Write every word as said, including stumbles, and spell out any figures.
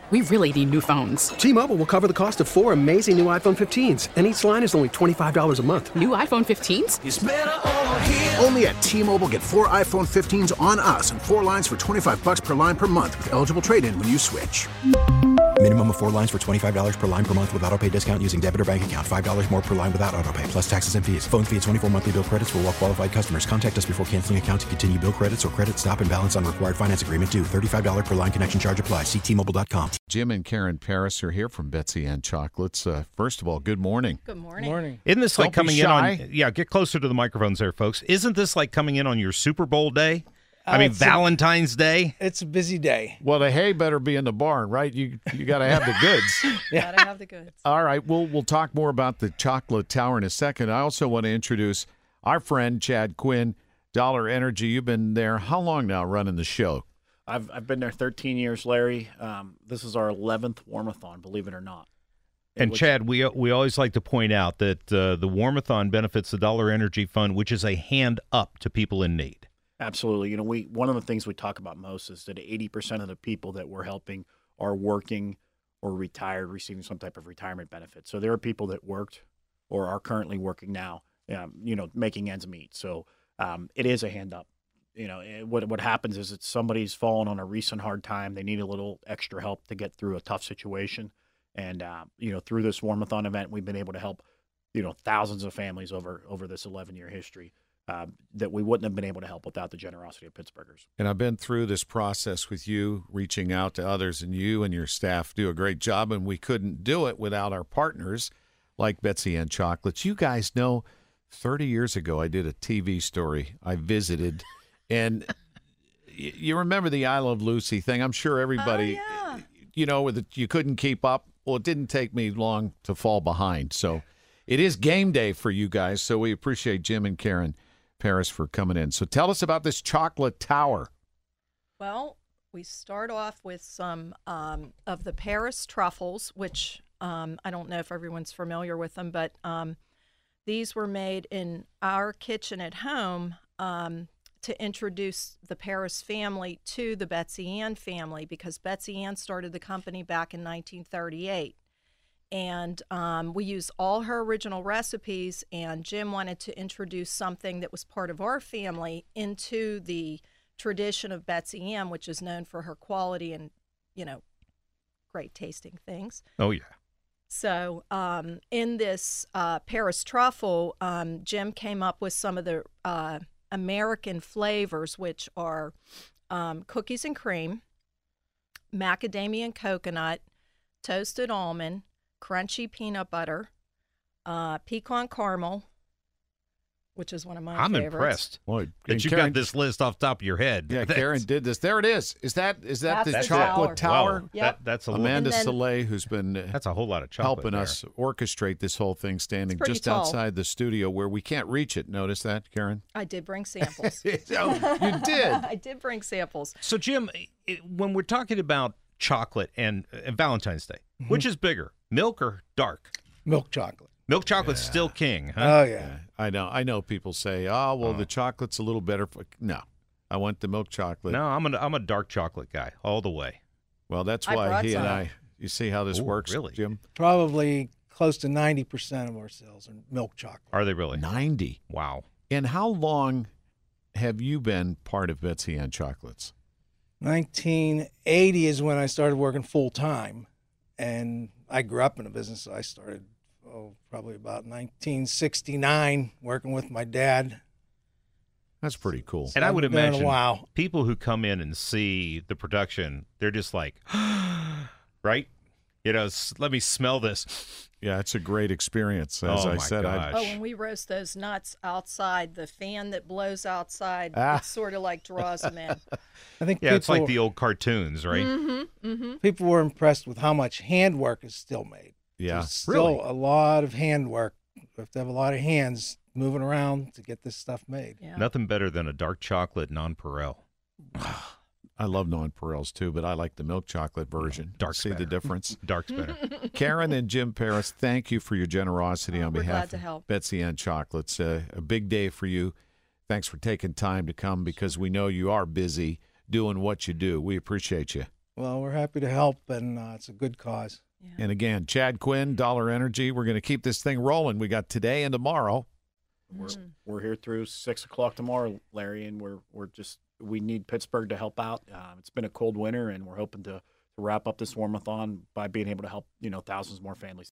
we really need new phones. T-Mobile will cover the cost of four amazing new iPhone fifteens, and each line is only twenty-five dollars a month. New iPhone fifteens? It's better over here. Only at T-Mobile, get four iPhone fifteens on us and four lines for twenty-five bucks per line per month with eligible trade-in when you switch. Minimum of four lines for twenty-five dollars per line per month with autopay discount using debit or bank account. five dollars more per line without autopay, plus taxes and fees. Phone fee at twenty-four monthly bill credits for well-qualified customers. Contact us before canceling account to continue bill credits or credit stop and balance on required finance agreement due. thirty-five dollars per line connection charge applies. See T Mobile dot com. Jim and Karen Paris are here from Betsy Ann Chocolates. Uh, first of all, good morning. Good morning. morning. Isn't this Don't like coming be in shy. on, yeah, get closer to the microphones there, folks. Isn't this like coming in on your Super Bowl day? I Uh, mean, it's a- Valentine's Day? It's a busy day. Well, the hay better be in the barn, right? You you got to have the goods. Gotta have the goods. All right, we'll we'll talk more about the chocolate tower in a second. I also want to introduce our friend Chad Quinn, Dollar Energy. You've been there how long now running the show? I've I've been there thirteen years, Larry. Um, this is our eleventh Warmathon, believe it or not. It And was- Chad, we we always like to point out that uh, the Warmathon benefits the Dollar Energy Fund, which is a hand up to people in need. Absolutely. You know, we one of the things we talk about most is that eighty percent of the people that we're helping are working or retired, receiving some type of retirement benefit. So there are people that worked or are currently working now, um, you know, making ends meet. So um, it is a hand up. You know, it, what what happens is it's somebody's fallen on a recent hard time. They need a little extra help to get through a tough situation. And, uh, you know, through this Warmathon event, we've been able to help, you know, thousands of families over over this eleven-year history. Uh, that we wouldn't have been able to help without the generosity of Pittsburghers. And I've been through this process with you, reaching out to others, and you and your staff do a great job, and we couldn't do it without our partners like Betsy Ann Chocolates. You guys know thirty years ago I did a T V story. I visited, and y- you remember the I Love Lucy thing. I'm sure everybody, Oh, yeah. you know, with it, you couldn't keep up. Well, it didn't take me long to fall behind. So it is game day for you guys, so we appreciate Jim and Karen Paris for coming in. So tell us about this chocolate tower. Well, we start off with some um, of the Paris truffles, which um, I don't know if everyone's familiar with them, but um, these were made in our kitchen at home um, to introduce the Paris family to the Betsy Ann family, because Betsy Ann started the company back in nineteen thirty-eight. And um, we use all her original recipes, and Jim wanted to introduce something that was part of our family into the tradition of Betsy Ann, which is known for her quality and, you know, great tasting things. Oh, yeah. So um, in this uh, Paris truffle, um, Jim came up with some of the uh, American flavors, which are um, cookies and cream, macadamia and coconut, toasted almond, crunchy peanut butter, uh, pecan caramel, which is one of my I'm favorites. impressed Boy, that and you Karen- got this list off the top of your head. Yeah, That's- Karen did this. There it is. Is that is that That's the the chocolate tower? Wow, Yep. that, that's a little, Amanda And then- Soleil, who's been uh, that's a whole lot of chocolate helping there. us orchestrate this whole thing, standing pretty just tall. outside the studio where we can't reach it. Notice that, Karen? I did bring samples. Oh, you did. I did bring samples. So, Jim, it, when we're talking about chocolate and, and Valentine's Day, which is bigger, milk or dark? Milk chocolate. Milk chocolate's still king, huh? Oh, yeah. Yeah, I know. I know people say, "Oh, well, Oh. the chocolate's a little better." For... No, I want the milk chocolate. No, I'm a, I'm a dark chocolate guy all the way. Well, that's I why brought he and some. I. You see how this Ooh, works, really? Jim? Probably close to ninety percent of our sales are milk chocolate. Are they really? Ninety. Wow. And how long have you been part of Betsy Ann Chocolates? nineteen eighty is when I started working full time. And I grew up in the business. So I started, oh, probably about nineteen sixty-nine, working with my dad. That's pretty cool. And I would Haven't done it in a imagine while. people who come in and see the production, they're just like, right? You know, s- let me smell this. Yeah, it's a great experience. As Oh, I my said, I, gosh. Oh, when we roast those nuts outside, the fan that blows outside, Ah. it sort of like draws them in. I think Yeah, people, it's like the old cartoons, right? Mm-hmm, mm-hmm. people were impressed with how much handwork is still made. yeah. There's still Really? a lot of handwork. You have to have a lot of hands moving around to get this stuff made. Yeah. Nothing better than a dark chocolate nonpareil. I love nonpareils too, but I like the milk chocolate version. Dark's See the better. difference? Dark's better. Karen and Jim Paris, thank you for your generosity Oh, on we're behalf glad to of help. Betsy Ann Chocolates. Uh, a big day for you. Thanks for taking time to come because we know you are busy doing what you do. We appreciate you. Well, we're happy to help, and uh, it's a good cause. Yeah. And again, Chad Quinn, Dollar Energy. We're going to keep this thing rolling. We got today and tomorrow. We're Mm. we're here through six o'clock tomorrow, Larry, and we're we're just we need Pittsburgh to help out. Uh, it's been a cold winter, and we're hoping to, to wrap up this warmathon by being able to help you know thousands more families.